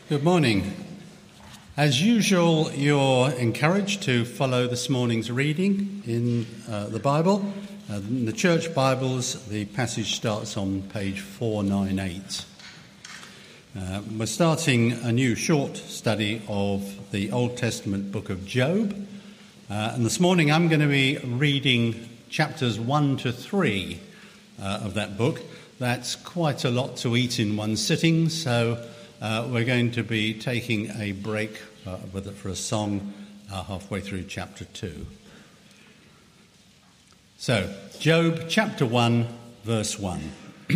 Good morning. As usual, you're encouraged to follow this morning's reading in the Bible. In the church Bibles, the passage starts on page 498. We're starting a new short study of the Old Testament book of Job. And this morning I'm going to be reading chapters 1 to 3 of that book. That's quite a lot to eat in one sitting, so we're going to be taking a break for a song halfway through chapter 2. So, Job chapter 1, verse 1.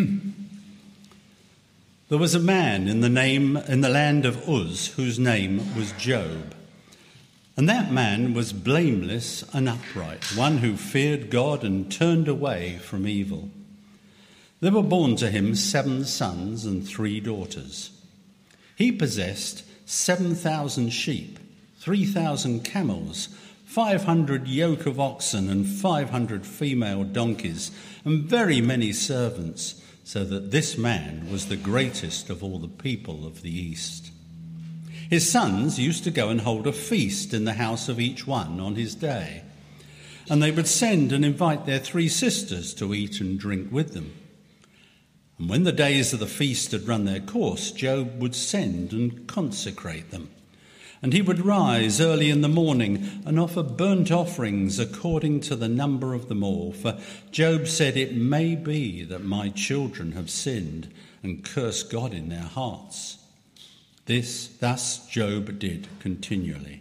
There was a man in the land of Uz whose name was Job. And that man was blameless and upright, one who feared God and turned away from evil. There were born to him 7 sons and 3 daughters. He possessed 7,000 sheep, 3,000 camels, 500 yoke of oxen and 500 female donkeys, and very many servants, so that this man was the greatest of all the people of the East. His sons used to go and hold a feast in the house of each one on his day, and they would send and invite their 3 sisters to eat and drink with them. And when the days of the feast had run their course, Job would send and consecrate them. And he would rise early in the morning and offer burnt offerings according to the number of them all. For Job said, "It may be that my children have sinned and cursed God in their hearts." Thus Job did continually.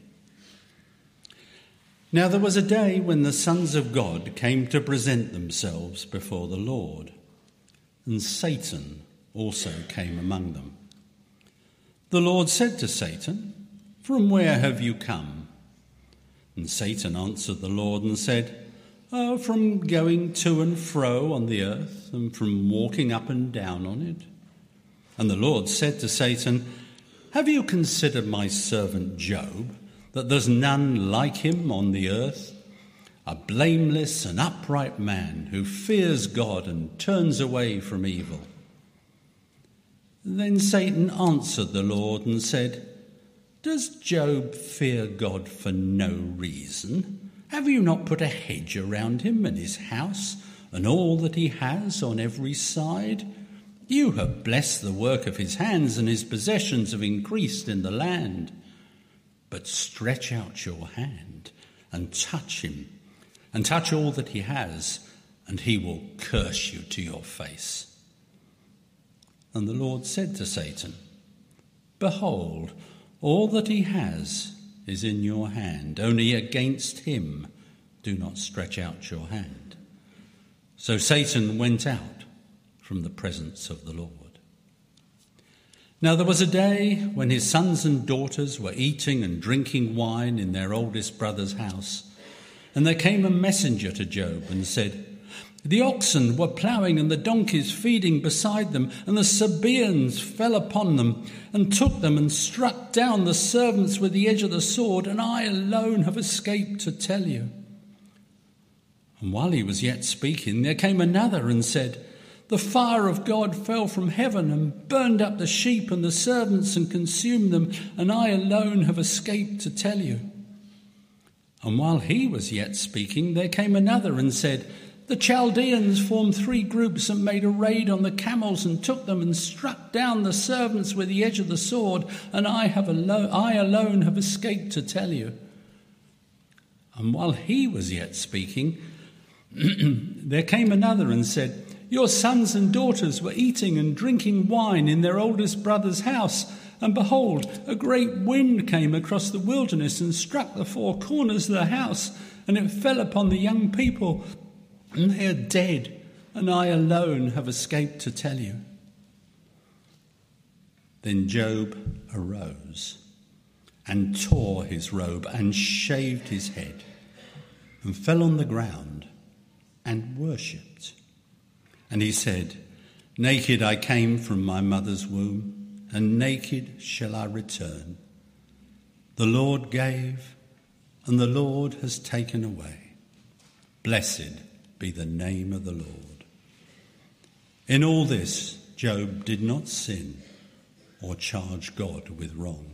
Now there was a day when the sons of God came to present themselves before the Lord. And Satan also came among them. The Lord said to Satan, "From where have you come?" And Satan answered the Lord and said, "From going to and fro on the earth, and from walking up and down on it." And the Lord said to Satan, "Have you considered my servant Job, that there's none like him on the earth? A blameless and upright man who fears God and turns away from evil." Then Satan answered the Lord and said, "Does Job fear God for no reason? Have you not put a hedge around him and his house and all that he has on every side? You have blessed the work of his hands, and his possessions have increased in the land. But stretch out your hand and touch him, and touch all that he has, and he will curse you to your face." And the Lord said to Satan, "Behold, all that he has is in your hand. Only against him do not stretch out your hand." So Satan went out from the presence of the Lord. Now there was a day when his sons and daughters were eating and drinking wine in their oldest brother's house. And there came a messenger to Job and said, "The oxen were ploughing and the donkeys feeding beside them, and the Sabaeans fell upon them and took them and struck down the servants with the edge of the sword, and I alone have escaped to tell you." And while he was yet speaking, there came another and said, "The fire of God fell from heaven and burned up the sheep and the servants and consumed them, and I alone have escaped to tell you." And while he was yet speaking, there came another and said, "The Chaldeans formed 3 groups and made a raid on the camels and took them and struck down the servants with the edge of the sword, and I alone have escaped to tell you." And while he was yet speaking, there came another and said, "Your sons and daughters were eating and drinking wine in their oldest brother's house, and behold, a great wind came across the wilderness and struck the 4 corners of the house, and it fell upon the young people, and they are dead, and I alone have escaped to tell you." Then Job arose and tore his robe and shaved his head and fell on the ground and worshipped. And he said, "Naked I came from my mother's womb, and naked shall I return. The Lord gave, and the Lord has taken away. Blessed be the name of the Lord." In all this, Job did not sin or charge God with wrong.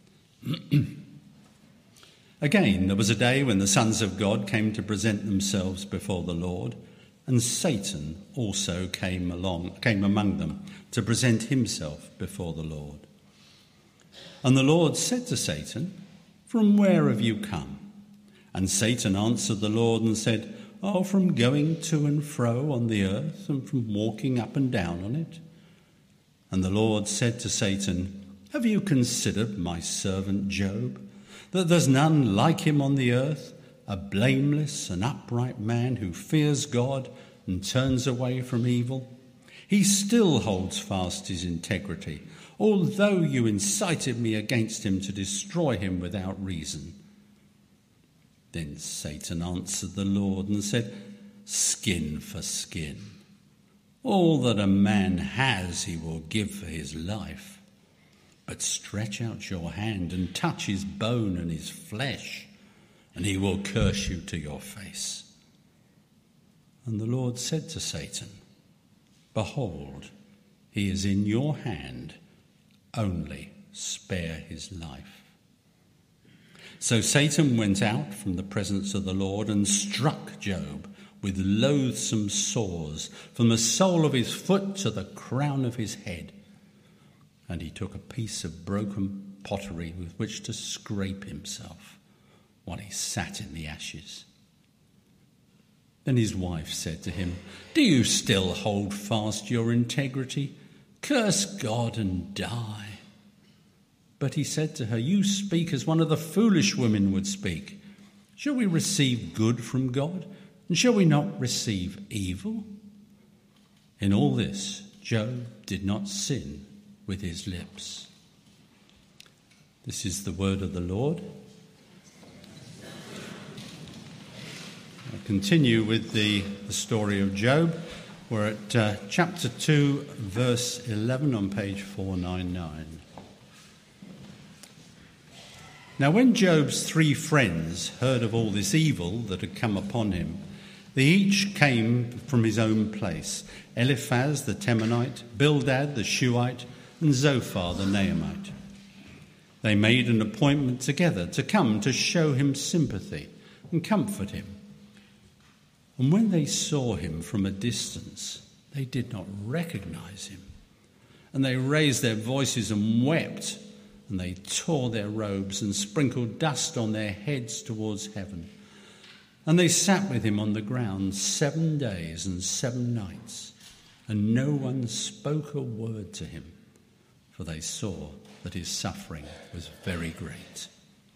Again, there was a day when the sons of God came to present themselves before the Lord, and Satan also came among them to present himself before the Lord. And the Lord said to Satan, "From where have you come?" And Satan answered the Lord and said, "Oh, from going to and fro on the earth, and from walking up and down on it." And the Lord said to Satan, "Have you considered my servant Job, that there's none like him on the earth, a blameless and upright man who fears God and turns away from evil? He still holds fast his integrity, although you incited me against him to destroy him without reason." Then Satan answered the Lord and said, "Skin for skin. All that a man has he will give for his life. But stretch out your hand and touch his bone and his flesh, and he will curse you to your face." And the Lord said to Satan, "Behold, he is in your hand, only spare his life." So Satan went out from the presence of the Lord and struck Job with loathsome sores from the sole of his foot to the crown of his head. And he took a piece of broken pottery with which to scrape himself while he sat in the ashes. Then his wife said to him, "Do you still hold fast your integrity? Curse God and die." But he said to her, "You speak as one of the foolish women would speak. Shall we receive good from God, and shall we not receive evil?" In all this, Job did not sin with his lips. This is the word of the Lord. I'll continue with the story of Job. We're at chapter 2, verse 11 on page 499. Now when Job's 3 friends heard of all this evil that had come upon him, they each came from his own place: Eliphaz the Temanite, Bildad the Shuhite, and Zophar the Naamite. They made an appointment together to come to show him sympathy and comfort him. And when they saw him from a distance, they did not recognize him. And they raised their voices and wept, and they tore their robes and sprinkled dust on their heads towards heaven. And they sat with him on the ground 7 days and 7 nights, and no one spoke a word to him, for they saw that his suffering was very great.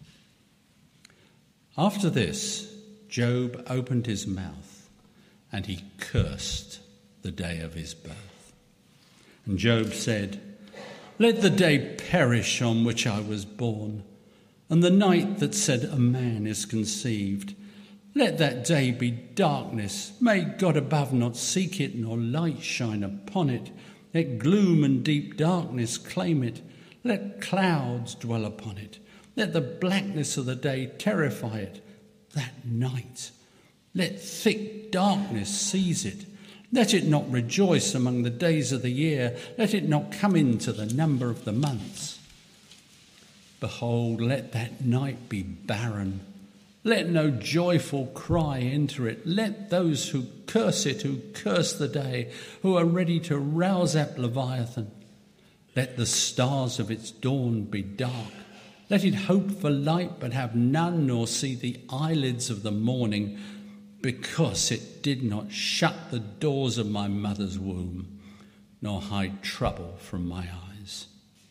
After this, Job opened his mouth, and he cursed the day of his birth. And Job said, "Let the day perish on which I was born, and the night that said a man is conceived. Let that day be darkness. May God above not seek it, nor light shine upon it. Let gloom and deep darkness claim it. Let clouds dwell upon it. Let the blackness of the day terrify it. That night, let thick darkness seize it. Let it not rejoice among the days of the year. Let it not come into the number of the months. Behold, let that night be barren. Let no joyful cry enter it. Let those who curse it, who curse the day, who are ready to rouse up Leviathan. Let the stars of its dawn be dark. Let it hope for light, but have none, nor see the eyelids of the morning, because it did not shut the doors of my mother's womb, nor hide trouble from my eyes.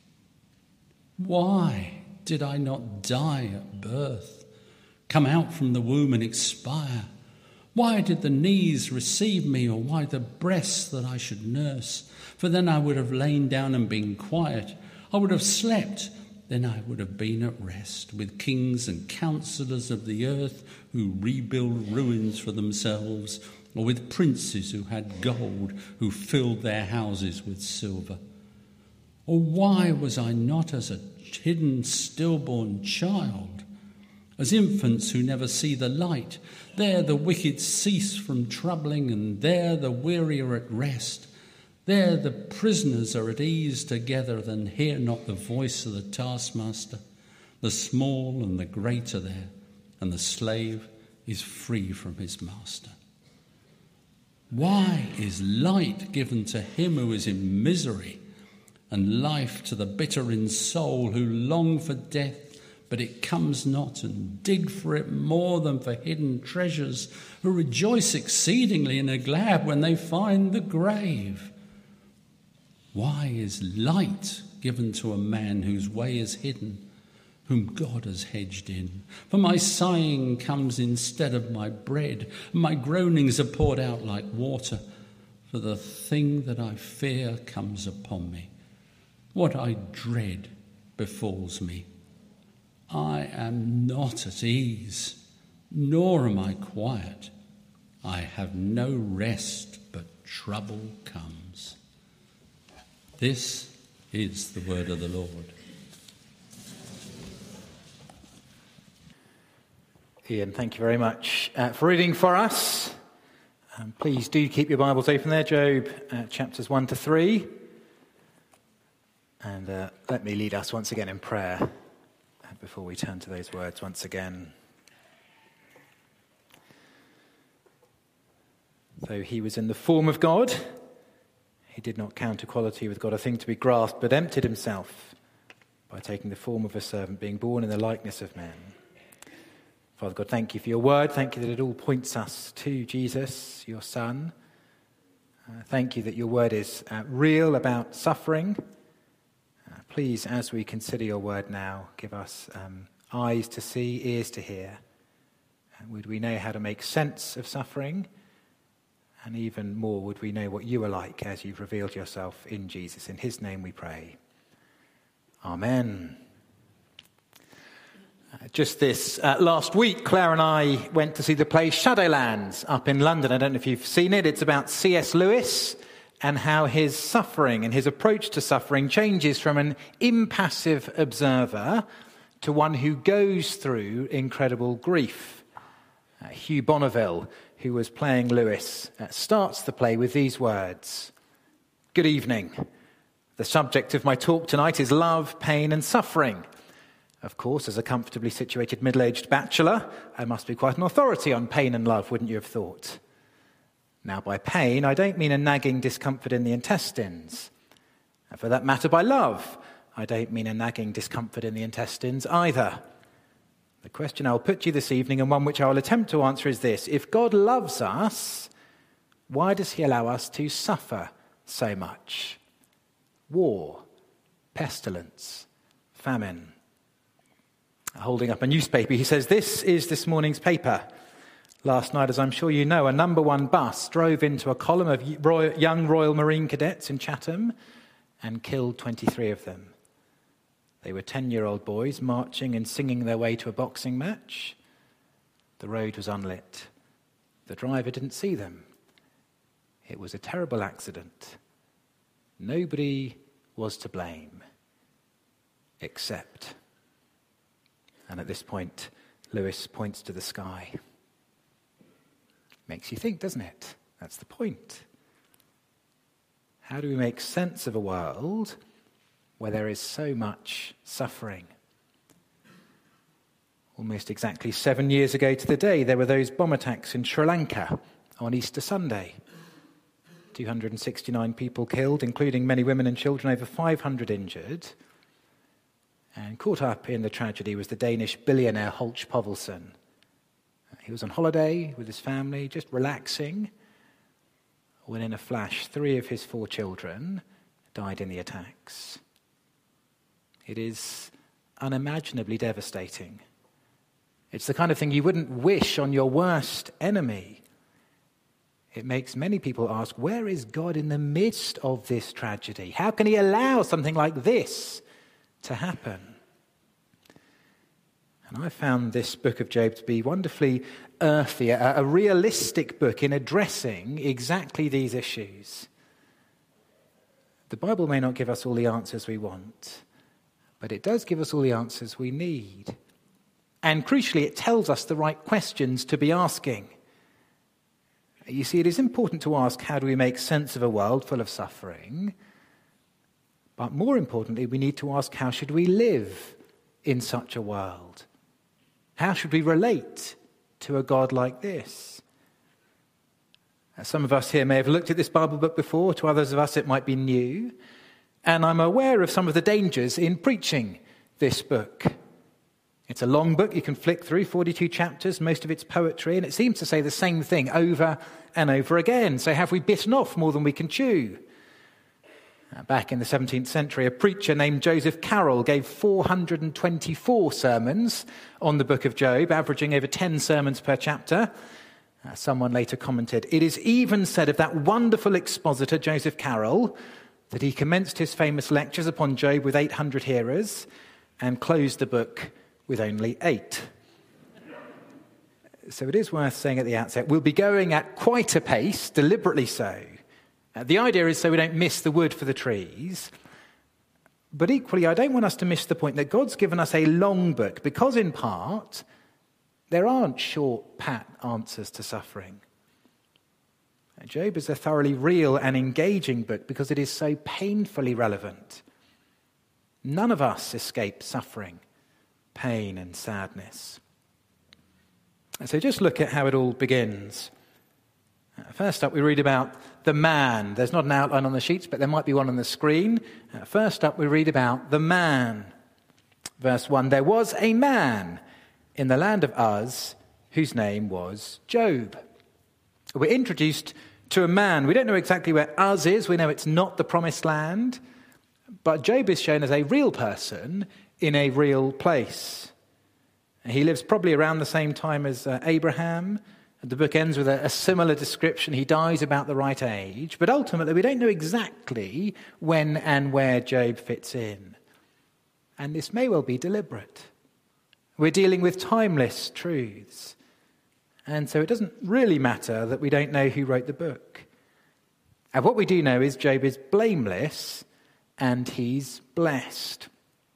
Why did I not die at birth, come out from the womb and expire? Why did the knees receive me, or why the breasts that I should nurse? For then I would have lain down and been quiet. I would have slept, then I would have been at rest with kings and counsellors of the earth who rebuild ruins for themselves, or with princes who had gold, who filled their houses with silver. Or why was I not as a hidden stillborn child, as infants who never see the light? There the wicked cease from troubling, and there the weary are at rest. There the prisoners are at ease together and hear not the voice of the taskmaster. The small and the great are there, and the slave is free from his master. Why is light given to him who is in misery, and life to the bitter in soul who long for death, but it comes not, and dig for it more than for hidden treasures, who rejoice exceedingly and are glad when they find the grave? Why is light given to a man whose way is hidden, whom God has hedged in? For my sighing comes instead of my bread, and my groanings are poured out like water, for the thing that I fear comes upon me. What I dread befalls me. I am not at ease, nor am I quiet. I have no rest, but trouble comes. This is the word of the Lord. Ian, thank you very much for reading for us. Please do keep your Bibles open there, Job chapters 1 to 3. And let me lead us once again in prayer before we turn to those words once again. Though he was in the form of God, he did not count equality with God a thing to be grasped, but emptied himself by taking the form of a servant, being born in the likeness of men. Father God, thank you for your word. Thank you that it all points us to Jesus, your Son. Thank you that your word is real about suffering. Please, as we consider your word now, give us eyes to see, ears to hear. Would we know how to make sense of suffering? And even more, would we know what you are like as you've revealed yourself in Jesus? In his name we pray. Amen. Just this last week, Claire and I went to see the play Shadowlands up in London. I don't know if you've seen it. It's about C.S. Lewis and how his suffering and his approach to suffering changes from an impassive observer to one who goes through incredible grief. Hugh Bonneville, who was playing Lewis, starts the play with these words: "Good evening. The subject of my talk tonight is love, pain and suffering. Of course, as a comfortably situated middle-aged bachelor, I must be quite an authority on pain and love, wouldn't you have thought? Now, by pain, I don't mean a nagging discomfort in the intestines. And for that matter, by love, I don't mean a nagging discomfort in the intestines either. The question I'll put to you this evening, and one which I will attempt to answer, is this: if God loves us, why does he allow us to suffer so much? War, pestilence, famine." Holding up a newspaper, he says, "This is this morning's paper. Last night, as I'm sure you know, a number 1 bus drove into a column of young Royal Marine cadets in Chatham and killed 23 of them. They were 10-year-old boys marching and singing their way to a boxing match. The road was unlit. The driver didn't see them. It was a terrible accident. Nobody was to blame, except..." And at this point, Lewis points to the sky. Makes you think, doesn't it? That's the point. How do we make sense of a world where there is so much suffering? Almost exactly 7 years ago to the day, there were those bomb attacks in Sri Lanka on Easter Sunday. 269 people killed, including many women and children, over 500 injured. And caught up in the tragedy was the Danish billionaire Holch Povelsen. He was on holiday with his family, just relaxing, when in a flash 3 of his 4 children died in the attacks. It is unimaginably devastating. It's the kind of thing you wouldn't wish on your worst enemy. It makes many people ask, where is God in the midst of this tragedy? How can he allow something like this to happen? And I found this book of Job to be wonderfully earthy, a realistic book in addressing exactly these issues. The Bible may not give us all the answers we want, but it does give us all the answers we need. And crucially, it tells us the right questions to be asking. You see, it is important to ask, how do we make sense of a world full of suffering? But more importantly, we need to ask, how should we live in such a world? How should we relate to a God like this? Some of us here may have looked at this Bible book before. To others of us, it might be new. And I'm aware of some of the dangers in preaching this book. It's a long book you can flick through, 42 chapters, most of it's poetry, and it seems to say the same thing over and over again. So have we bitten off more than we can chew? Back in the 17th century, a preacher named Joseph Carroll gave 424 sermons on the book of Job, averaging over 10 sermons per chapter. Someone later commented, "It is even said of that wonderful expositor, Joseph Carroll, that he commenced his famous lectures upon Job with 800 hearers and closed the book with only 8. So it is worth saying at the outset, we'll be going at quite a pace, deliberately so. The idea is so we don't miss the wood for the trees. But equally, I don't want us to miss the point that God's given us a long book because, in part, there aren't short, pat answers to suffering. Job is a thoroughly real and engaging book because it is so painfully relevant. None of us escape suffering, pain and sadness. So just look at how it all begins. First up, we read about the man. There's not an outline on the sheets, but there might be one on the screen. First up, we read about the man. Verse 1, there was a man in the land of Uz whose name was Job. We're introduced to a man. We don't know exactly where Uz is. We know it's not the promised land. But Job is shown as a real person in a real place. He lives probably around the same time as Abraham. The book ends with a similar description. He dies about the right age. But ultimately, we don't know exactly when and where Job fits in. And this may well be deliberate. We're dealing with timeless truths. And so it doesn't really matter that we don't know who wrote the book. And what we do know is Job is blameless and he's blessed.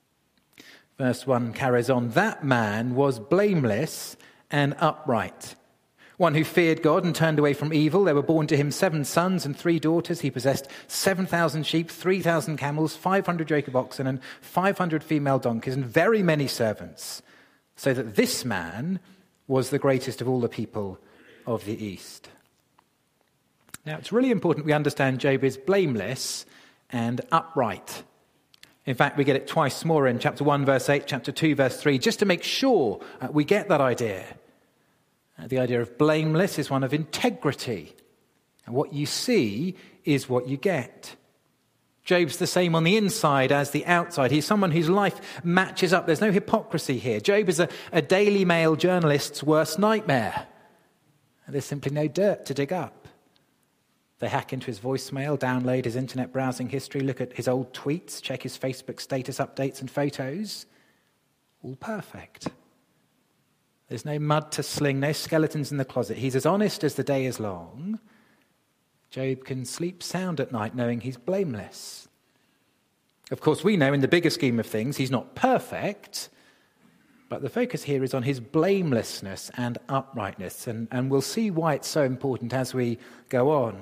Verse 1 carries on, that man was blameless and upright, one who feared God and turned away from evil. There were born to him 7 sons and 3 daughters. He possessed 7,000 sheep, 3,000 camels, 500 yoke of oxen, and 500 female donkeys, and very many servants, so that this man was the greatest of all the people of the East. Now, it's really important we understand Job is blameless and upright. In fact, we get it twice more in chapter 1, verse 8, chapter 2, verse 3, just to make sure we get that idea. The idea of blameless is one of integrity. And what you see is what you get. Job's the same on the inside as the outside. He's someone whose life matches up. There's no hypocrisy here. Job is a Daily Mail journalist's worst nightmare. And there's simply no dirt to dig up. They hack into his voicemail, download his internet browsing history, look at his old tweets, check his Facebook status updates and photos. All perfect. There's no mud to sling, no skeletons in the closet. He's as honest as the day is long. Job can sleep sound at night knowing he's blameless. Of course, we know in the bigger scheme of things he's not perfect, but the focus here is on his blamelessness and uprightness, and we'll see why it's so important as we go on.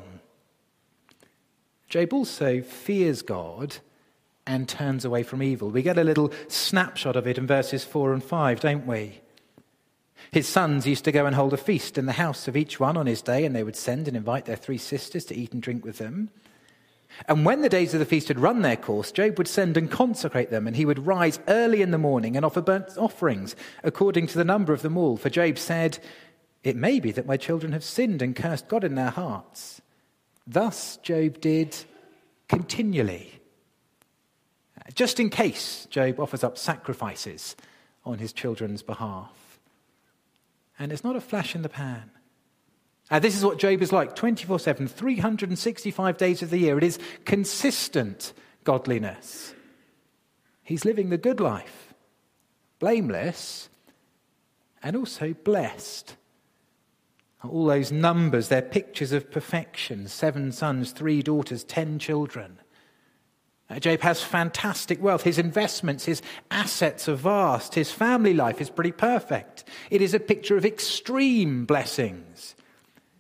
Job also fears God and turns away from evil. We get a little snapshot of it in verses 4 and 5, don't we? His sons used to go and hold a feast in the house of each one on his day, and they would send and invite their 3 sisters to eat and drink with them. And when the days of the feast had run their course, Job would send and consecrate them, and he would rise early in the morning and offer burnt offerings according to the number of them all. For Job said, "It may be that my children have sinned and cursed God in their hearts." Thus Job did continually. Just in case, Job offers up sacrifices on his children's behalf. And it's not a flash in the pan. This is what Job is like 24/7, 365 days of the year. It is consistent godliness. He's living the good life, blameless and also blessed. All those numbers, they're pictures of perfection. 7 sons, 3 daughters, 10 children. Job has fantastic wealth. His investments, his assets are vast. His family life is pretty perfect. It is a picture of extreme blessings.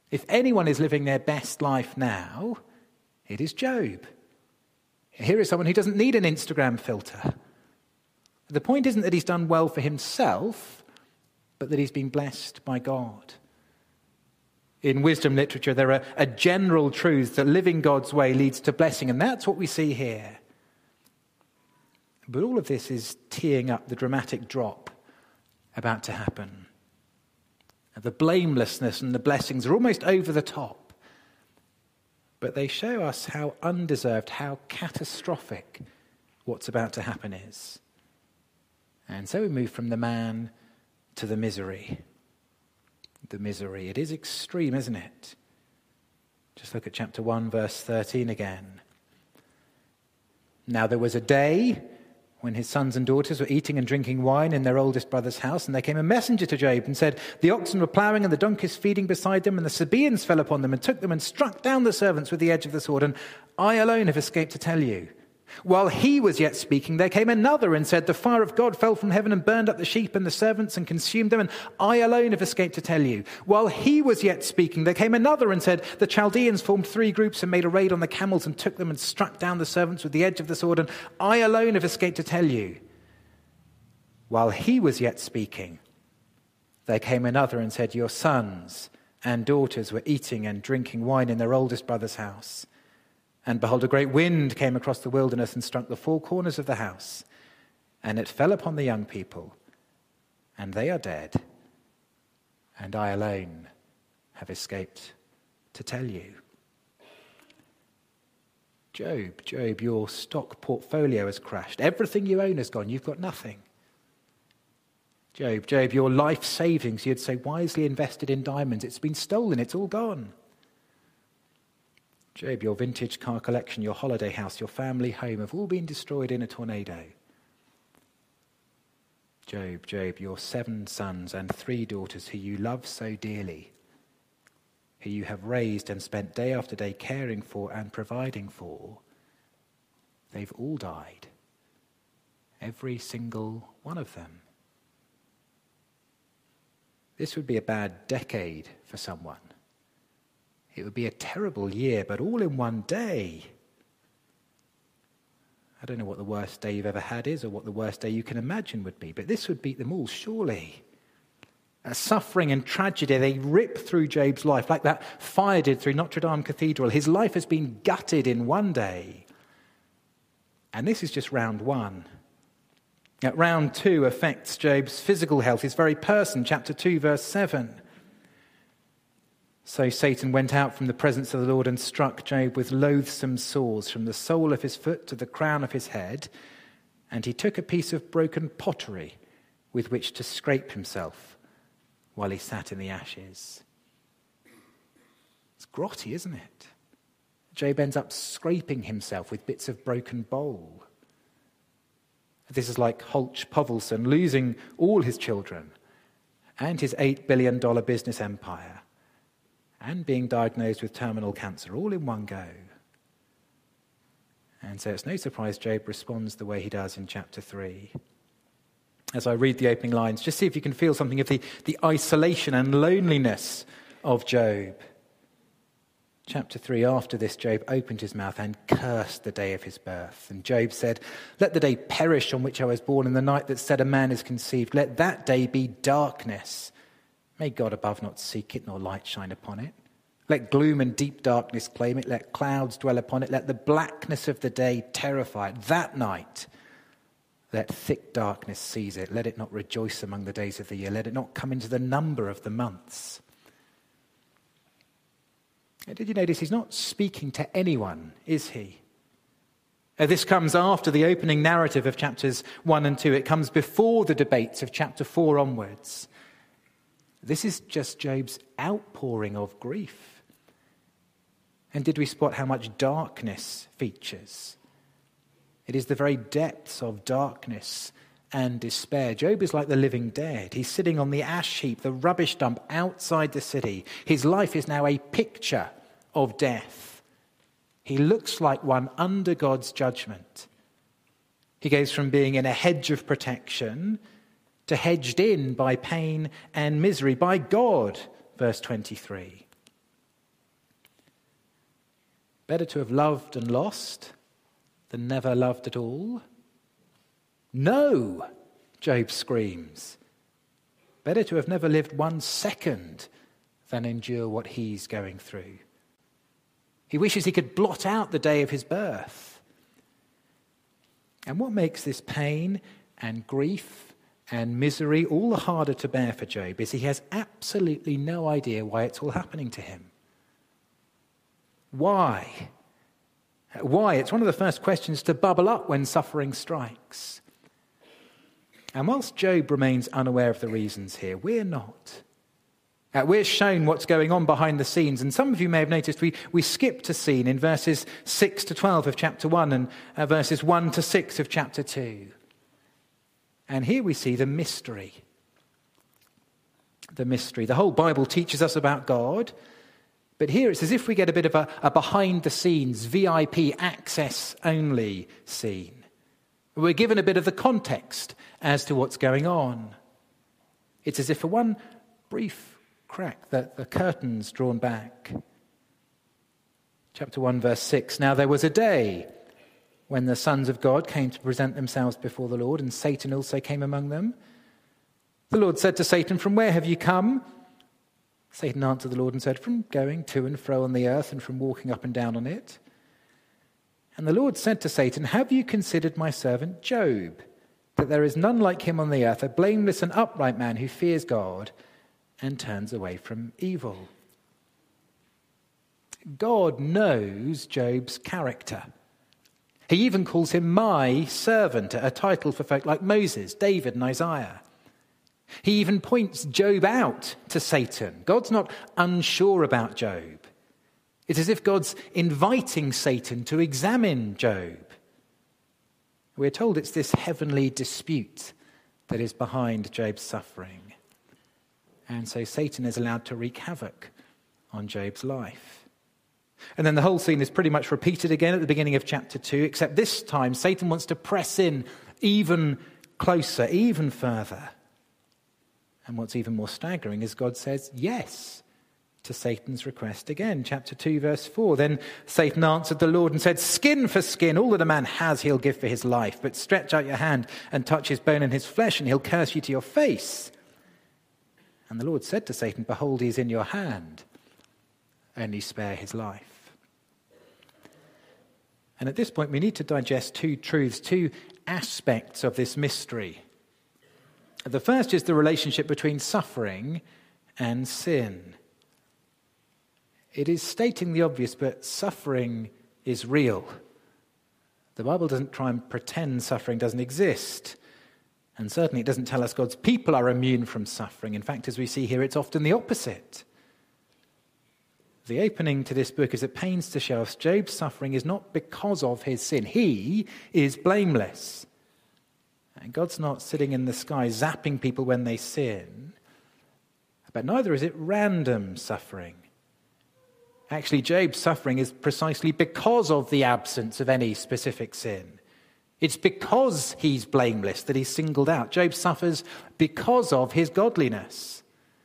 If anyone is living their best life now, it is Job. Here is someone who doesn't need an Instagram filter. The point isn't that he's done well for himself, but that he's been blessed by God. In wisdom literature, there are a general truth that living God's way leads to blessing, and that's what we see here. But all of this is teeing up the dramatic drop about to happen. The blamelessness and the blessings are almost over the top, but they show us how undeserved, how catastrophic what's about to happen is. And so we move from the man to the misery. The misery. It is extreme, isn't it? Just look at chapter 1, verse 13 again. Now there was a day when his sons and daughters were eating and drinking wine in their oldest brother's house, and there came a messenger to Job and said, the oxen were ploughing and the donkeys feeding beside them, and the Sabaeans fell upon them and took them and struck down the servants with the edge of the sword, and I alone have escaped to tell you. While he was yet speaking, there came another and said, the fire of God fell from heaven and burned up the sheep and the servants and consumed them, and I alone have escaped to tell you. While he was yet speaking, there came another and said, the Chaldeans formed 3 groups and made a raid on the camels and took them and struck down the servants with the edge of the sword, and I alone have escaped to tell you. While he was yet speaking, there came another and said, your sons and daughters were eating and drinking wine in their oldest brother's house. And behold, a great wind came across the wilderness and struck the 4 corners of the house. And it fell upon the young people, and they are dead. And I alone have escaped to tell you. Job, your stock portfolio has crashed. Everything you own has gone. You've got nothing. Job, your life savings you'd so wisely invested in diamonds, it's been stolen. It's all gone. Job, your vintage car collection, your holiday house, your family home have all been destroyed in a tornado. Job, your 7 sons and 3 daughters who you love so dearly, who you have raised and spent day after day caring for and providing for, they've all died. Every single one of them. This would be a bad decade for someone. It would be a terrible year, but all in one day. I don't know what the worst day you've ever had is or what the worst day you can imagine would be, but this would beat them all, surely. Suffering and tragedy, they rip through Job's life like that fire did through Notre Dame Cathedral. His life has been gutted in one day. And this is just round 1. Round 2 affects Job's physical health, his very person, chapter 2, verse 7. So Satan went out from the presence of the Lord and struck Job with loathsome sores from the sole of his foot to the crown of his head, and he took a piece of broken pottery with which to scrape himself while he sat in the ashes. It's grotty, isn't it? Job ends up scraping himself with bits of broken bowl. This is like Hulch Povelson losing all his children and his $8 billion business empire and being diagnosed with terminal cancer all in one go. And so it's no surprise Job responds the way he does in chapter 3. As I read the opening lines, just see if you can feel something of the isolation and loneliness of Job. Chapter 3, after this, Job opened his mouth and cursed the day of his birth. And Job said, let the day perish on which I was born, and the night that said a man is conceived. Let that day be darkness. May God above not seek it, nor light shine upon it. Let gloom and deep darkness claim it. Let clouds dwell upon it. Let the blackness of the day terrify it. That night, let thick darkness seize it. Let it not rejoice among the days of the year. Let it not come into the number of the months. Did you notice he's not speaking to anyone, is he? This comes after the opening narrative of chapters 1 and 2. It comes before the debates of chapter 4 onwards. This is just Job's outpouring of grief. And did we spot how much darkness features? It is the very depths of darkness and despair. Job is like the living dead. He's sitting on the ash heap, the rubbish dump outside the city. His life is now a picture of death. He looks like one under God's judgment. He goes from being in a hedge of protection to hedged in by pain and misery by God, verse 23. Better to have loved and lost than never loved at all? No, Job screams. Better to have never lived 1 second than endure what he's going through. He wishes he could blot out the day of his birth. And what makes this pain and grief and misery all the harder to bear for Job is he has absolutely no idea why it's all happening to him. Why? Why? It's one of the first questions to bubble up when suffering strikes. And whilst Job remains unaware of the reasons here, we're not. We're shown what's going on behind the scenes. And some of you may have noticed we skipped a scene in verses 6 to 12 of chapter 1 and verses 1 to 6 of chapter 2. And here we see the mystery. The mystery. The whole Bible teaches us about God. But here it's as if we get a bit of a behind-the-scenes, VIP, access-only scene. We're given a bit of the context as to what's going on. It's as if for one brief crack that the curtain's drawn back. Chapter 1, verse 6. Now there was a day when the sons of God came to present themselves before the Lord, and Satan also came among them. The Lord said to Satan, "From where have you come?" Satan answered the Lord and said, "From going to and fro on the earth and from walking up and down on it." And the Lord said to Satan, "Have you considered my servant Job, that there is none like him on the earth, a blameless and upright man who fears God and turns away from evil?" God knows Job's character. He even calls him my servant, a title for folk like Moses, David, and Isaiah. He even points Job out to Satan. God's not unsure about Job. It's as if God's inviting Satan to examine Job. We're told it's this heavenly dispute that is behind Job's suffering. And so Satan is allowed to wreak havoc on Job's life. And then the whole scene is pretty much repeated again at the beginning of chapter 2, except this time Satan wants to press in even closer, even further. And what's even more staggering is God says yes to Satan's request again. Chapter 2, verse 4. Then Satan answered the Lord and said, "Skin for skin, all that a man has he'll give for his life. But stretch out your hand and touch his bone and his flesh, and he'll curse you to your face." And the Lord said to Satan, "Behold, he is in your hand. Only spare his life." And at this point, we need to digest two truths, two aspects of this mystery. The first is the relationship between suffering and sin. It is stating the obvious, but suffering is real. The Bible doesn't try and pretend suffering doesn't exist. And certainly it doesn't tell us God's people are immune from suffering. In fact, as we see here, it's often the opposite. The opening to this book is at pains to show us Job's suffering is not because of his sin. He is blameless. And God's not sitting in the sky zapping people when they sin. But neither is it random suffering. Actually, Job's suffering is precisely because of the absence of any specific sin. It's because he's blameless that he's singled out. Job suffers because of his godliness.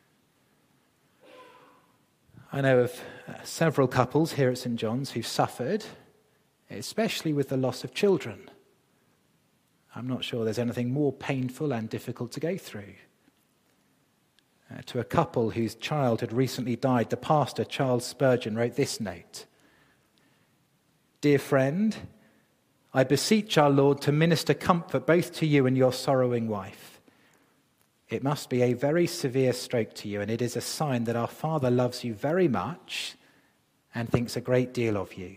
I know of several couples here at St. John's who've suffered, especially with the loss of children. I'm not sure there's anything more painful and difficult to go through. To a couple whose child had recently died, the pastor, Charles Spurgeon, wrote this note. "Dear friend, I beseech our Lord to minister comfort both to you and your sorrowing wife. It must be a very severe stroke to you, and it is a sign that our Father loves you very much and thinks a great deal of you.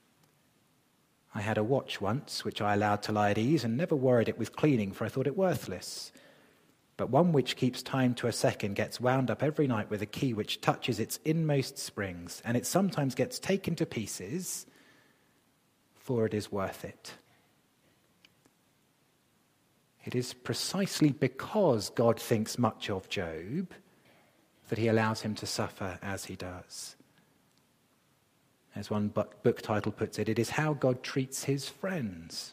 I had a watch once, which I allowed to lie at ease and never worried it with cleaning, for I thought it worthless. But one which keeps time to a second gets wound up every night with a key which touches its inmost springs, and it sometimes gets taken to pieces, for it is worth it." It is precisely because God thinks much of Job that he allows him to suffer as he does. As one book title puts it, it is how God treats his friends.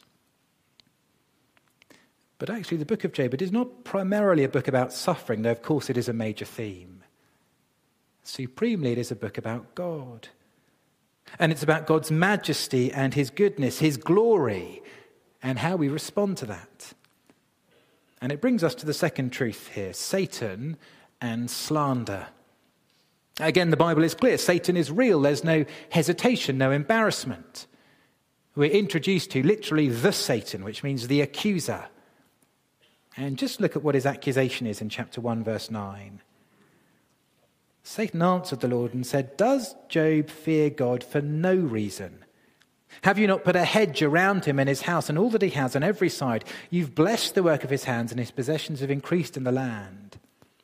But actually, the book of Job, it is not primarily a book about suffering, though of course it is a major theme. Supremely, it is a book about God. And it's about God's majesty and his goodness, his glory, and how we respond to that. And it brings us to the second truth here, Satan and slander. Again, the Bible is clear. Satan is real. There's no hesitation, no embarrassment. We're introduced to literally the Satan, which means the accuser. And just look at what his accusation is in chapter 1, verse 9. Satan answered the Lord and said, "Does Job fear God for no reason? Have you not put a hedge around him and his house and all that he has on every side? You've blessed the work of his hands, and his possessions have increased in the land."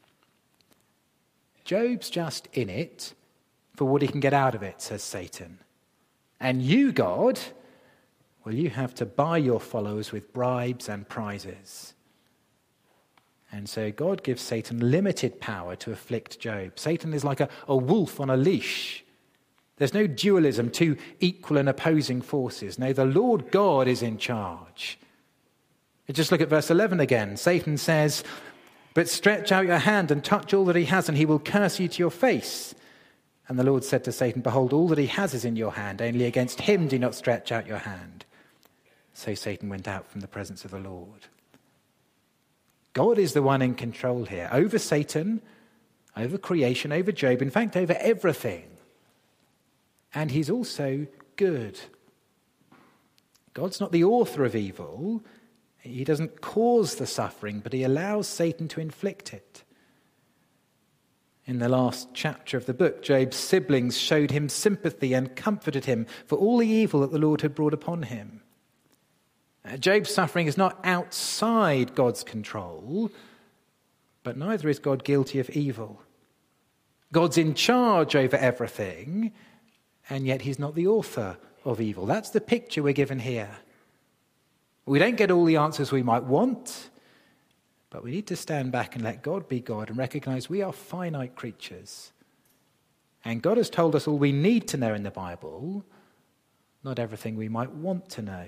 Job's just in it for what he can get out of it, says Satan. And you, God, well, you have to buy your followers with bribes and prizes. And so God gives Satan limited power to afflict Job. Satan is like a wolf on a leash. There's no dualism, two equal and opposing forces. No, the Lord God is in charge. And just look at verse 11 again. Satan says, "But stretch out your hand and touch all that he has, and he will curse you to your face." And the Lord said to Satan, "Behold, all that he has is in your hand. Only against him do not stretch out your hand." So Satan went out from the presence of the Lord. God is the one in control here, over Satan, over creation, over Job, in fact, over everything. And he's also good. God's not the author of evil. He doesn't cause the suffering, but he allows Satan to inflict it. In the last chapter of the book, Job's siblings showed him sympathy and comforted him for all the evil that the Lord had brought upon him. Job's suffering is not outside God's control, but neither is God guilty of evil. God's in charge over everything, and yet he's not the author of evil. That's the picture we're given here. We don't get all the answers we might want, but we need to stand back and let God be God and recognize we are finite creatures. And God has told us all we need to know in the Bible, not everything we might want to know.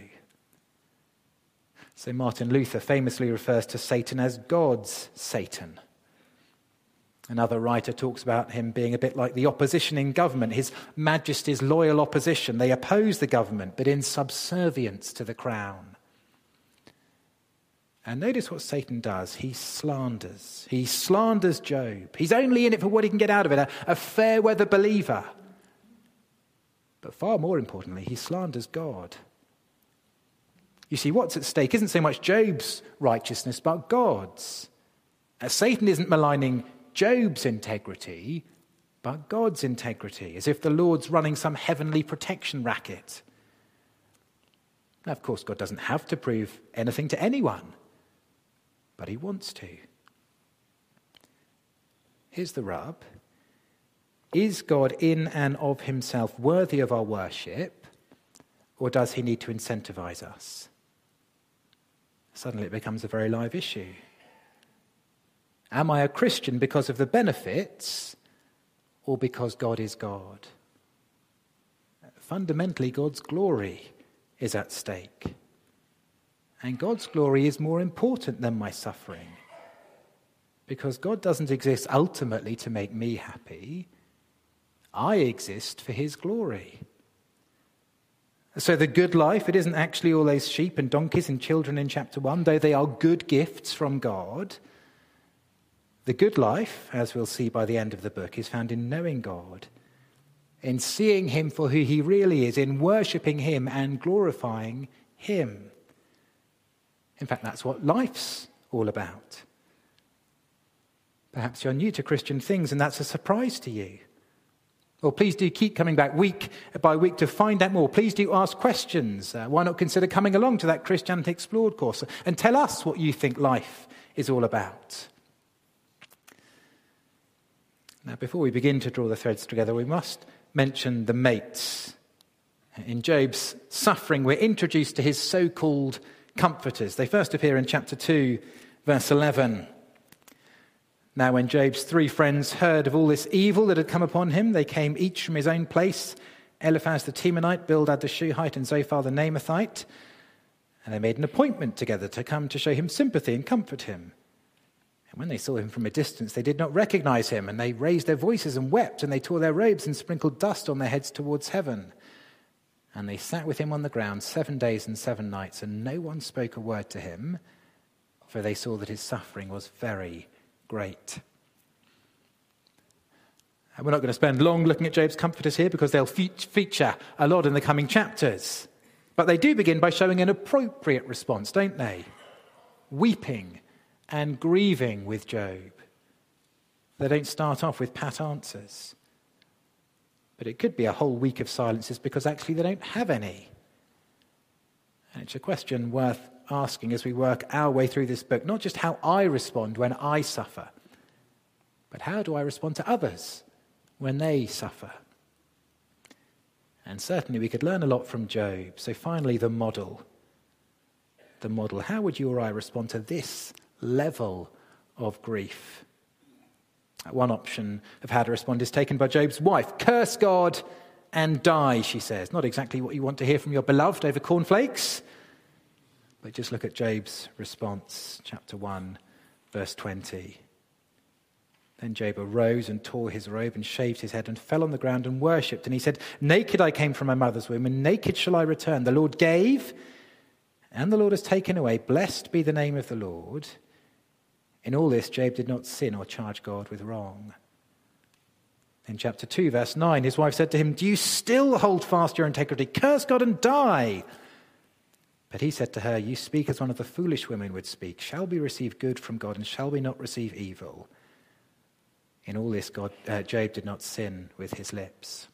So Martin Luther famously refers to Satan as God's Satan. Another writer talks about him being a bit like the opposition in government, His Majesty's loyal opposition. They oppose the government, but in subservience to the crown. And notice what Satan does. He slanders. He slanders Job. He's only in it for what he can get out of it, a fair-weather believer. But far more importantly, he slanders God. You see, what's at stake isn't so much Job's righteousness, but God's. Satan isn't maligning Job's integrity, but God's integrity, as if the Lord's running some heavenly protection racket. Now, of course, God doesn't have to prove anything to anyone, but he wants to. Here's the rub. Is God in and of himself worthy of our worship, or does he need to incentivize us? Suddenly it becomes a very live issue. Am I a Christian because of the benefits, or because God is God? Fundamentally, God's glory is at stake. And God's glory is more important than my suffering. Because God doesn't exist ultimately to make me happy. I exist for his glory. So the good life, it isn't actually all those sheep and donkeys and children in chapter 1, though they are good gifts from God. The good life, as we'll see by the end of the book, is found in knowing God, in seeing him for who he really is, in worshipping him and glorifying him. In fact, that's what life's all about. Perhaps you're new to Christian things and that's a surprise to you. Well, please do keep coming back week by week to find out more. Please do ask questions. Why not consider coming along to that Christianity Explored course and tell us what you think life is all about. Now, before we begin to draw the threads together, we must mention the mates. In Job's suffering, we're introduced to his so-called comforters. They first appear in chapter 2, verse 11. Now, when Job's 3 friends heard of all this evil that had come upon him, they came each from his own place, Eliphaz the Temanite, Bildad the Shuhite, and Zophar the Naamathite. And they made an appointment together to come to show him sympathy and comfort him. And when they saw him from a distance, they did not recognize him, and they raised their voices and wept, and they tore their robes and sprinkled dust on their heads towards heaven. And they sat with him on the ground 7 days and 7 nights, and no one spoke a word to him, for they saw that his suffering was very great. And we're not going to spend long looking at Job's comforters here because they'll feature a lot in the coming chapters. But they do begin by showing an appropriate response, don't they? Weeping and grieving with Job. They don't start off with pat answers. But it could be a whole week of silences because actually they don't have any. And it's a question worth asking as we work our way through this book, not just how I respond when I suffer, but how do I respond to others when they suffer? And certainly we could learn a lot from Job. So finally, the model. The model. How would you or I respond to this level of grief? One option of how to respond is taken by Job's wife. Curse God and die, she says. Not exactly what you want to hear from your beloved over cornflakes. But just look at Job's response. Chapter 1, verse 20. Then Job arose and tore his robe and shaved his head and fell on the ground and worshipped. And he said, naked I came from my mother's womb, and naked shall I return. The Lord gave, and the Lord has taken away. Blessed be the name of the Lord. In all this, Job did not sin or charge God with wrong. In chapter 2, verse 9, his wife said to him, do you still hold fast your integrity? Curse God and die. But he said to her, you speak as one of the foolish women would speak. Shall we receive good from God, and shall we not receive evil? In all this, Job did not sin with his lips.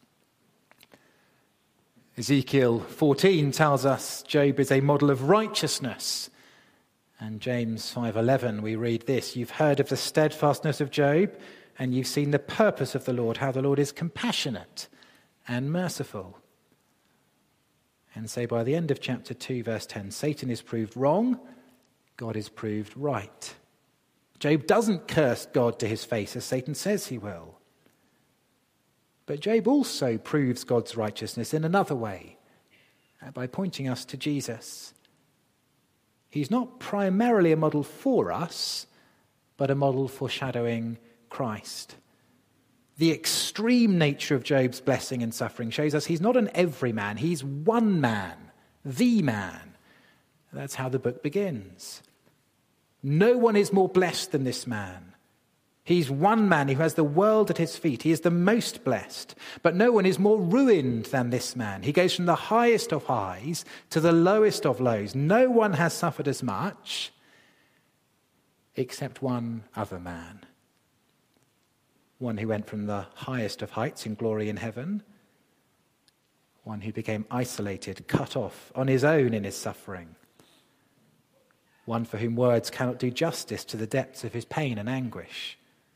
Ezekiel 14 tells us Job is a model of righteousness. And James 5:11, we read this, you've heard of the steadfastness of Job, and you've seen the purpose of the Lord, how the Lord is compassionate and merciful. And so by the end of chapter 2, verse 10, Satan is proved wrong, God is proved right. Job doesn't curse God to his face as Satan says he will. But Job also proves God's righteousness in another way, by pointing us to Jesus. He's not primarily a model for us, but a model foreshadowing Christ. The extreme nature of Job's blessing and suffering shows us he's not an everyman, he's one man, the man. That's how the book begins. No one is more blessed than this man. He's one man who has the world at his feet. He is the most blessed. But no one is more ruined than this man. He goes from the highest of highs to the lowest of lows. No one has suffered as much except one other man. One who went from the highest of heights in glory in heaven. One who became isolated, cut off on his own in his suffering. One for whom words cannot do justice to the depths of his pain and anguish.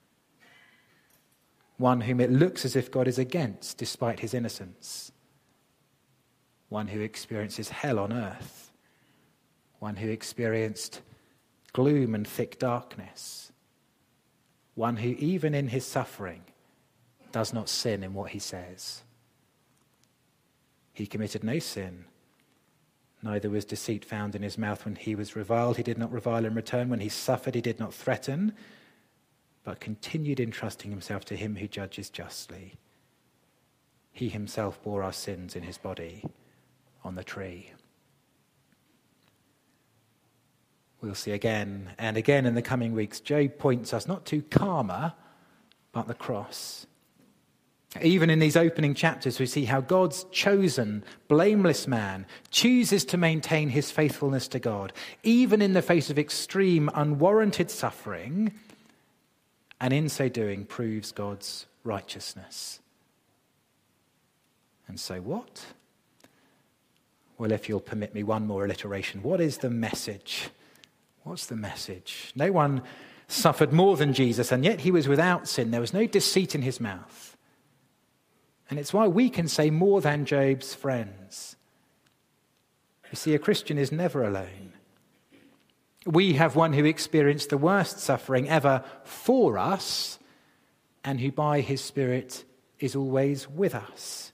One whom it looks as if God is against despite his innocence. One who experiences hell on earth. One who experienced gloom and thick darkness. One who even in his suffering does not sin in what he says. He committed no sin. Neither was deceit found in his mouth. When he was reviled, he did not revile in return. When he suffered, he did not threaten, but continued entrusting himself to him who judges justly. He himself bore our sins in his body on the tree. We'll see again and again in the coming weeks, Job points us not to karma, but the cross. Even in these opening chapters, we see how God's chosen, blameless man chooses to maintain his faithfulness to God, even in the face of extreme, unwarranted suffering, and in so doing proves God's righteousness. And so what? Well, if you'll permit me one more alliteration, what is the message? What's the message? No one suffered more than Jesus, and yet he was without sin. There was no deceit in his mouth. And it's why we can say more than Job's friends. You see, a Christian is never alone. We have one who experienced the worst suffering ever for us, and who by his Spirit is always with us.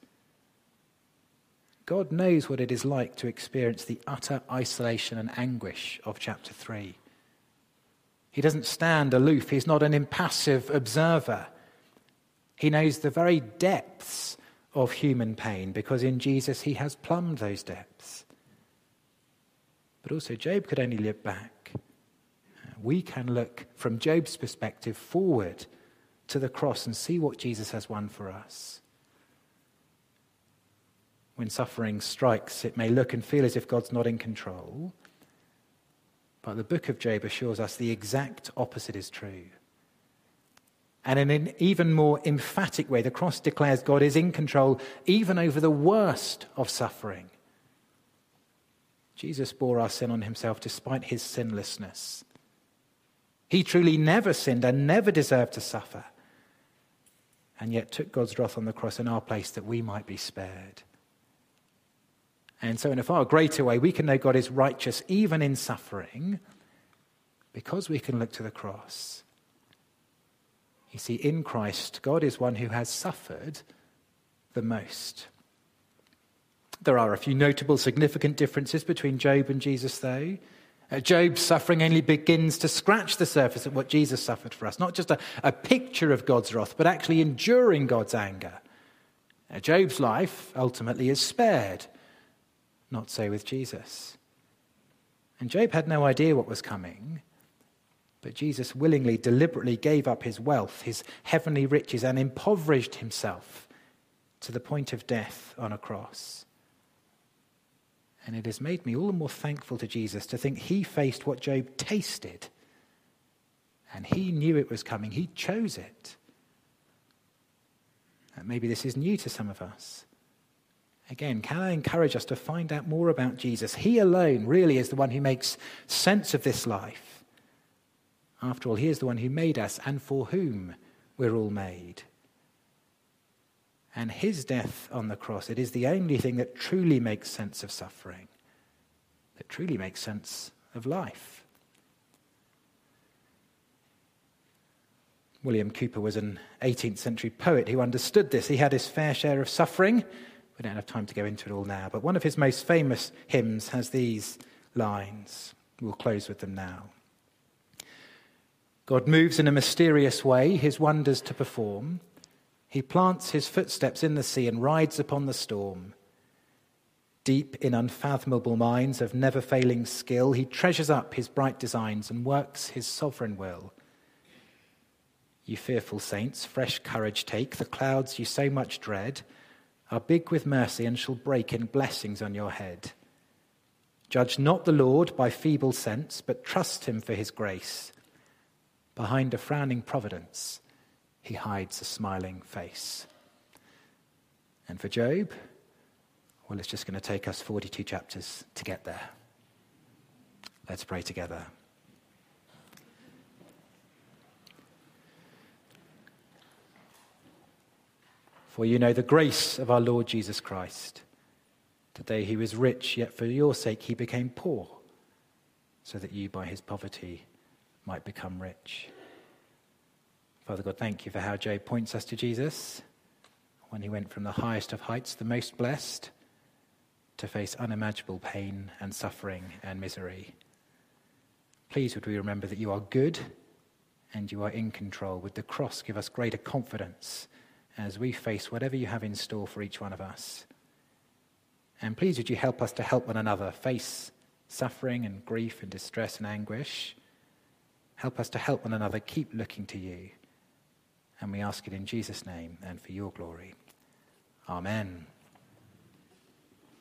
God knows what it is like to experience the utter isolation and anguish of chapter 3. He doesn't stand aloof. He's not an impassive observer. He knows the very depths of human pain, because in Jesus he has plumbed those depths. But also Job could only look back. We can look from Job's perspective forward to the cross and see what Jesus has won for us. When suffering strikes, it may look and feel as if God's not in control. But the book of Job assures us the exact opposite is true. And in an even more emphatic way, the cross declares God is in control even over the worst of suffering. Jesus bore our sin on himself despite his sinlessness. He truly never sinned and never deserved to suffer, and yet took God's wrath on the cross in our place that we might be spared. And so in a far greater way, we can know God is righteous even in suffering because we can look to the cross. You see, in Christ, God is one who has suffered the most. There are a few notable, significant differences between Job and Jesus, though. Job's suffering only begins to scratch the surface of what Jesus suffered for us. Not just a picture of God's wrath, but actually enduring God's anger. Job's life ultimately is spared. Not so with Jesus. And Job had no idea what was coming, but Jesus willingly, deliberately gave up his wealth, his heavenly riches, and impoverished himself to the point of death on a cross. And it has made me all the more thankful to Jesus to think he faced what Job tasted. And he knew it was coming. He chose it. And maybe this is new to some of us. Again, can I encourage us to find out more about Jesus? He alone really is the one who makes sense of this life. After all, he is the one who made us and for whom we're all made. And his death on the cross, it is the only thing that truly makes sense of suffering, that truly makes sense of life. William Cowper was an 18th century poet who understood this. He had his fair share of suffering. We don't have time to go into it all now, but one of his most famous hymns has these lines. We'll close with them now. God moves in a mysterious way, his wonders to perform. He plants his footsteps in the sea and rides upon the storm. Deep in unfathomable minds of never-failing skill, he treasures up his bright designs and works his sovereign will. You fearful saints, fresh courage take. The clouds you so much dread are big with mercy and shall break in blessings on your head. Judge not the Lord by feeble sense, but trust him for his grace. Behind a frowning providence, he hides a smiling face. And for Job, well, it's just going to take us 42 chapters to get there. Let's pray together. For you know the grace of our Lord Jesus Christ. Today he was rich, yet for your sake he became poor, so that you by his poverty might become rich. Father God, thank you for how Job points us to Jesus when he went from the highest of heights, the most blessed, to face unimaginable pain and suffering and misery. Please would we remember that you are good and you are in control. Would the cross give us greater confidence as we face whatever you have in store for each one of us. And please would you help us to help one another face suffering and grief and distress and anguish. Help us to help one another keep looking to you. And we ask it in Jesus' name and for your glory. Amen.